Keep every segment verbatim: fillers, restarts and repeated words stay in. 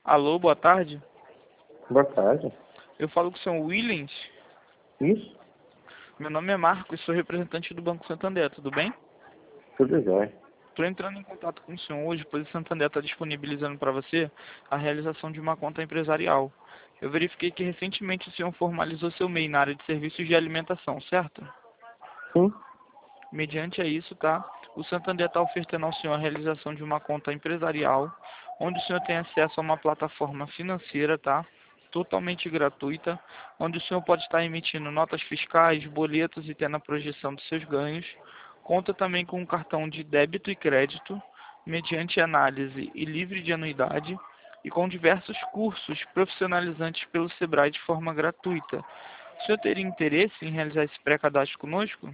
Alô, boa tarde. Boa tarde. Eu falo com o senhor Williams. Isso? Meu nome é Marcos, sou representante do Banco Santander, tudo bem? Tudo jóia. Estou entrando em contato com o senhor hoje, pois o Santander está disponibilizando para você a realização de uma conta empresarial. Eu verifiquei que recentemente o senhor formalizou seu M E I na área de serviços de alimentação, certo? Sim. Mediante a isso, tá? O Santander está ofertando ao senhor a realização de uma conta empresarial, onde o senhor tem acesso a uma plataforma financeira, tá? Totalmente gratuita, onde o senhor pode estar emitindo notas fiscais, boletos e tendo a projeção dos seus ganhos. Conta também com um cartão de débito e crédito, mediante análise e livre de anuidade, e com diversos cursos profissionalizantes pelo Sebrae de forma gratuita. O senhor teria interesse em realizar esse pré-cadastro conosco?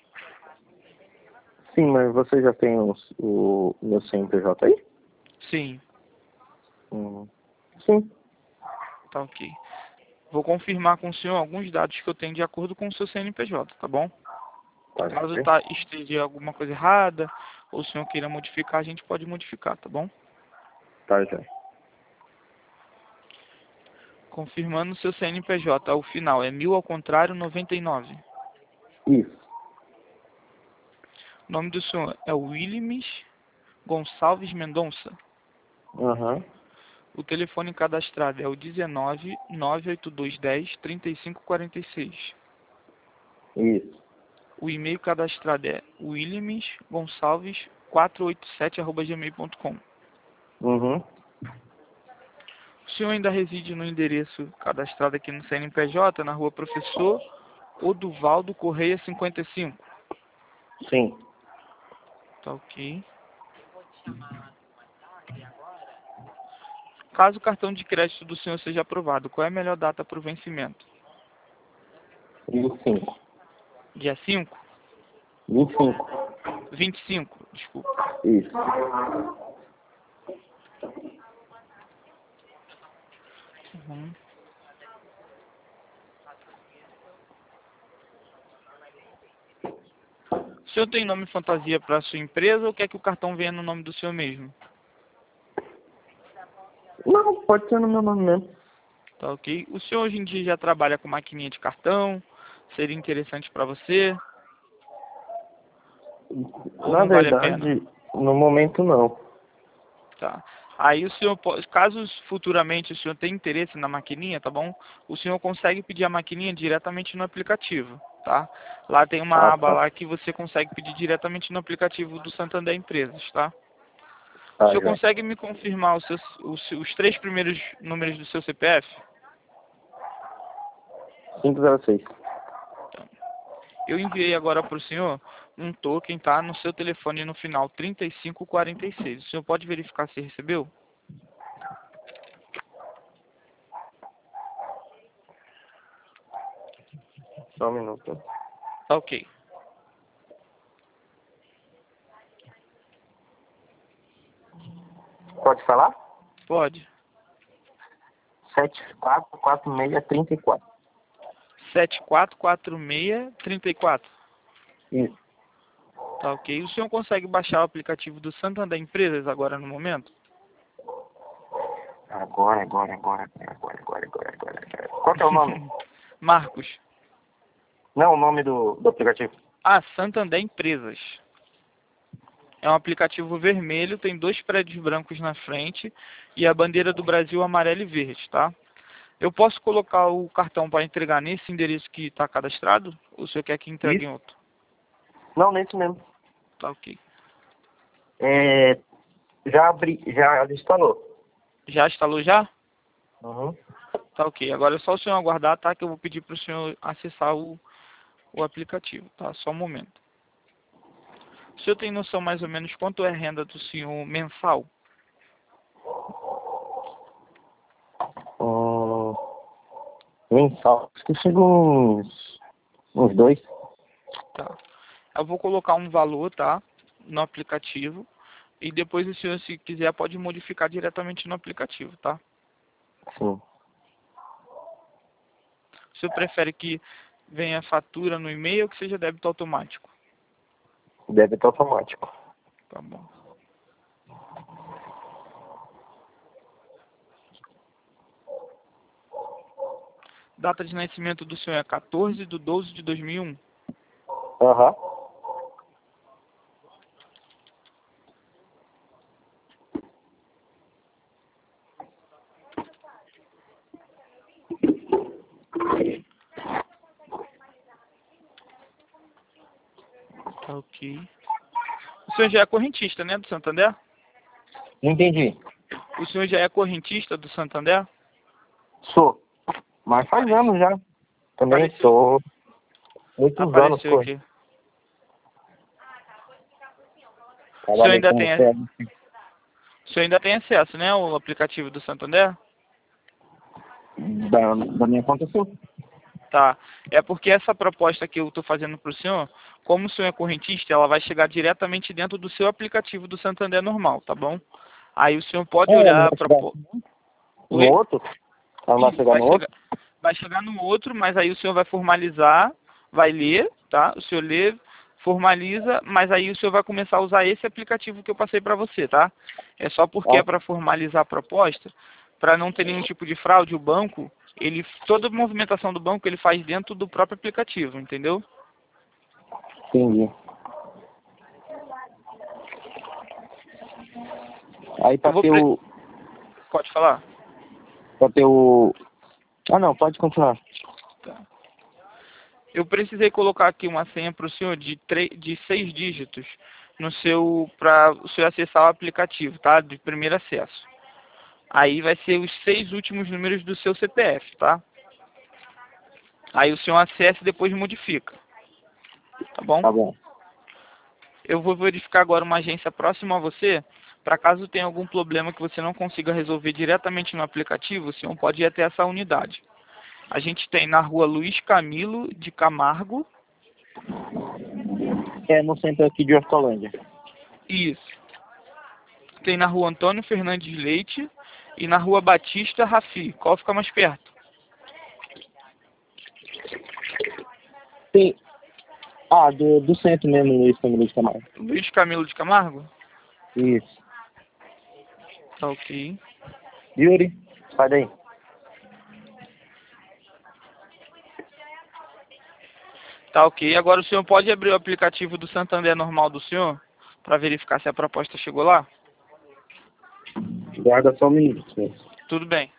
Sim, mas você já tem os, o meu C N P J aí? Sim. Hum. Sim. Tá ok. Vou confirmar com o senhor alguns dados que eu tenho de acordo com o seu C N P J, tá bom? Tá, Caso ok. tá, esteja alguma coisa errada, ou o senhor queira modificar, a gente pode modificar, tá bom? Tá, jóia. Confirmando o seu C N P J, ao final é mil ao contrário, noventa e nove. Isso. O nome do senhor é Williams Gonçalves Mendonça. Aham. O telefone cadastrado é o dezenove, nove oito dois um zero, trinta e cinco quarenta e seis. Isso. O e-mail cadastrado é williams gonçalves quatrocentos e oitenta e sete arroba gmail ponto com. Uhum. O senhor ainda reside no endereço cadastrado aqui no C N P J, na rua Professor Oduvaldo Correia cinquenta e cinco. Sim. Tá ok. Caso o cartão de crédito do senhor seja aprovado, qual é a melhor data para o vencimento? vinte e cinco. Dia cinco? vinte e cinco. vinte e cinco, desculpa. Isso. Uhum. O senhor tem nome fantasia para a sua empresa ou quer que o cartão venha no nome do senhor mesmo? Não, pode ser no meu nome mesmo. Tá ok. O senhor hoje em dia já trabalha com maquininha de cartão? Seria interessante para você? Ou Na não vale a pena? verdade, no momento não. Tá. Aí o senhor, po- caso futuramente o senhor tenha interesse na maquininha, tá bom? O senhor consegue pedir a maquininha diretamente no aplicativo, tá? Lá tem uma Ah, aba tá. lá que você consegue pedir diretamente no aplicativo do Santander Empresas, tá? O Tá, senhor jóia. consegue me confirmar os, seus, os, seus- os três primeiros números do seu C P F? cinco zero seis. Eu enviei agora para o senhor um token, tá? No seu telefone no final trinta e cinco quarenta e seis. O senhor pode verificar se recebeu? Só um minuto. Tá ok. Pode falar? Pode. sete quatro quatro seis três quatro. sete quatro quatro seis três quatro. Isso. Tá ok. O senhor consegue baixar o aplicativo do Santander Empresas agora no momento? Agora, agora, agora, agora, agora, agora, agora, agora. Qual que é o nome? Marcos. Não, o nome do, do aplicativo. Ah, Santander Empresas. É um aplicativo vermelho, tem dois prédios brancos na frente e a bandeira do Brasil amarela e verde, tá? Eu posso colocar o cartão para entregar nesse endereço que está cadastrado? Ou o senhor quer que entregue em Isso. outro? Não, nesse mesmo. Tá ok. É, já abri, já instalou. Já instalou já? Uhum. Tá ok. Agora é só o senhor aguardar, tá? Que eu vou pedir para o senhor acessar o, o aplicativo, tá? Só um momento. O senhor tem noção mais ou menos quanto é a renda do senhor mensal? Hum, mensal. Acho que chega uns, uns dois. Tá. Eu vou colocar um valor, tá? No aplicativo. E depois o senhor, se quiser, pode modificar diretamente no aplicativo, tá? Sim. O senhor prefere que venha fatura no e-mail ou que seja débito automático? Débito automático. Tá bom. Data de nascimento do senhor é quatorze de doze de dois mil e um. Aham. Tá ok. O senhor já é correntista, né, do Santander? Não entendi. O senhor já é correntista do Santander? Sou. Mas faz Apareceu. anos já. Também Apareceu. sou. Muitos anos, Apareceu pô. aqui. O senhor Trabalhei ainda como tem, C L. o senhor ainda tem acesso, né, ao aplicativo do Santander? Da, da minha conta, sou. Tá. É porque essa proposta que eu estou fazendo para o senhor, como o senhor é correntista, ela vai chegar diretamente dentro do seu aplicativo do Santander normal, tá bom? Aí o senhor pode É, não olhar a vai chegar proposta. no outro? Ela vai Isso, chegar vai no chegar, outro? vai chegar no outro, mas aí o senhor vai formalizar, vai ler, tá? O senhor lê, formaliza, mas aí o senhor vai começar a usar esse aplicativo que eu passei para você, tá? É só porque Ah, é para formalizar a proposta, para não ter nenhum tipo de fraude, o banco, ele, toda a movimentação do banco ele faz dentro do próprio aplicativo, entendeu? entendi. Aí Eu pra vou ter pre... o... Pode falar? Pra ter o... Ah, não, pode continuar. Tá. Eu precisei colocar aqui uma senha para o senhor de, tre- de seis dígitos no seu para o senhor acessar o aplicativo, tá? De primeiro acesso. Aí vai ser os seis últimos números do seu C P F, tá? Aí o senhor acessa e depois modifica, tá bom? Tá bom. Eu vou verificar agora uma agência próxima a você, para caso tenha algum problema que você não consiga resolver diretamente no aplicativo, o senhor pode ir até essa unidade. A gente tem na rua Luiz Camilo de Camargo. É no centro aqui de Hortolândia. Isso. Tem na rua Antônio Fernandes Leite e na rua Batista Rafi. Qual fica mais perto? Sim. Ah, do, do centro mesmo, Luiz Camilo de Camargo. Luiz Camilo de Camargo? Isso. Tá ok. Yuri, sai daí. Tá ok. Agora o senhor pode abrir o aplicativo do Santander normal do senhor para verificar se a proposta chegou lá? Guarda só um minuto, senhor. Tudo bem.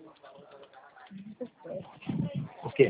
O quê?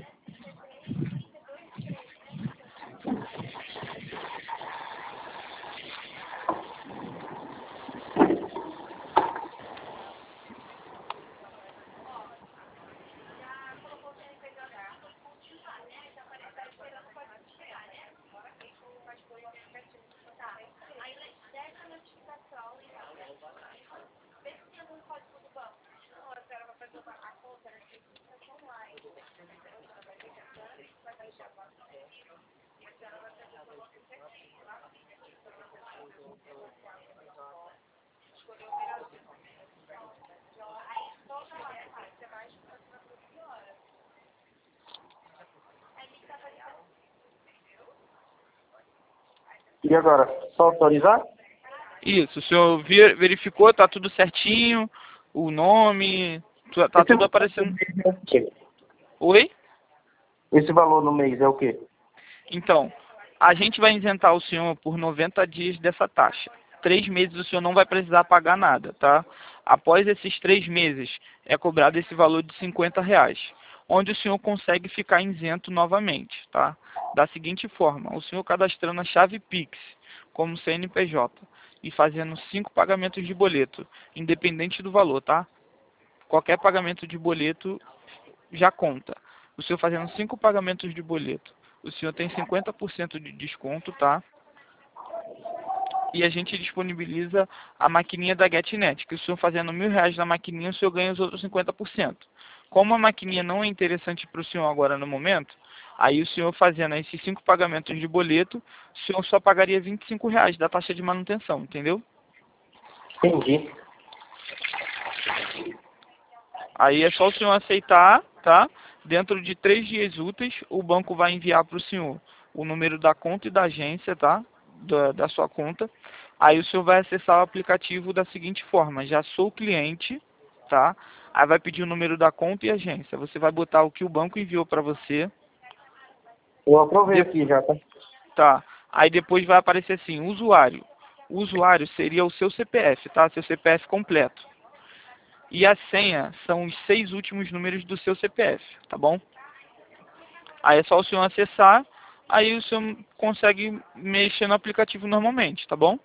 E agora? Só autorizar? Isso. O senhor ver- verificou, tá tudo certinho, o nome, tu- tá Esse tudo valor aparecendo. no mês é o quê? Oi? Esse valor no mês é o quê? Então, a gente vai isentar o senhor por noventa dias dessa taxa. Três meses o senhor não vai precisar pagar nada, tá? Após esses três meses, é cobrado esse valor de cinquenta reais, onde o senhor consegue ficar isento novamente, tá? Da seguinte forma, o senhor cadastrando a chave Pix como C N P J e fazendo cinco pagamentos de boleto, independente do valor, tá? Qualquer pagamento de boleto já conta. O senhor fazendo cinco pagamentos de boleto, o senhor tem cinquenta por cento de desconto, tá? E a gente disponibiliza a maquininha da GetNet, que o senhor fazendo mil reais na maquininha, o senhor ganha os outros cinquenta por cento. Como a maquininha não é interessante para o senhor agora no momento, aí o senhor fazendo esses cinco pagamentos de boleto, o senhor só pagaria vinte e cinco reais da taxa de manutenção, entendeu? Entendi. Aí é só o senhor aceitar, tá? Dentro de três dias úteis, o banco vai enviar para o senhor o número da conta e da agência, tá? Da, da sua conta. Aí o senhor vai acessar o aplicativo da seguinte forma: já sou cliente, tá? Aí vai pedir o número da conta e agência. Você vai botar o que o banco enviou para você. Eu aprovei aqui já, tá? Tá. Aí depois vai aparecer assim, usuário. O usuário seria o seu C P F, tá? Seu C P F completo. E a senha são os seis últimos números do seu C P F, tá bom? Aí é só o senhor acessar, aí o senhor consegue mexer no aplicativo normalmente, tá bom?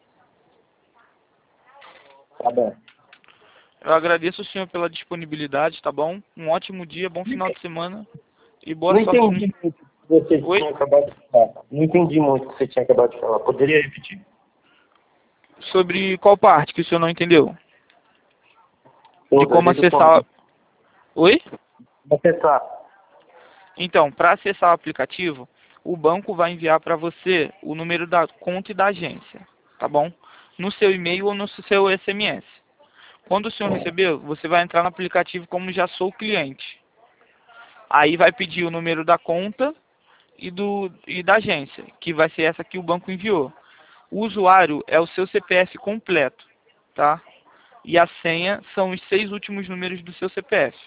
Tá bom. Eu agradeço o senhor pela disponibilidade, tá bom? Um ótimo dia, bom final de semana e boa Não sorte. entendi muito o que você Oi? tinha acabado de falar. Não entendi muito o que você tinha acabado de falar. Poderia repetir? Sobre qual parte que o senhor não entendeu? De Toda como ali do acessar... convite. Oi? Acessar. Então, para acessar o aplicativo, o banco vai enviar para você o número da conta e da agência, tá bom? No seu e-mail ou no seu S M S. Quando o senhor receber, você vai entrar no aplicativo como já sou cliente. Aí vai pedir o número da conta e, do, e da agência, que vai ser essa que o banco enviou. O usuário é o seu C P F completo, tá? E a senha são os seis últimos números do seu C P F,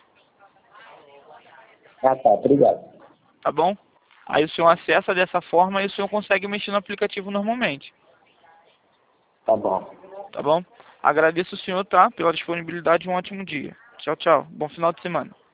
Ah, tá. Obrigado. tá bom? Aí o senhor acessa dessa forma e o senhor consegue mexer no aplicativo normalmente, Tá bom. tá bom? Agradeço o senhor, tá? Pela disponibilidade e um ótimo dia. Tchau, tchau. Bom final de semana.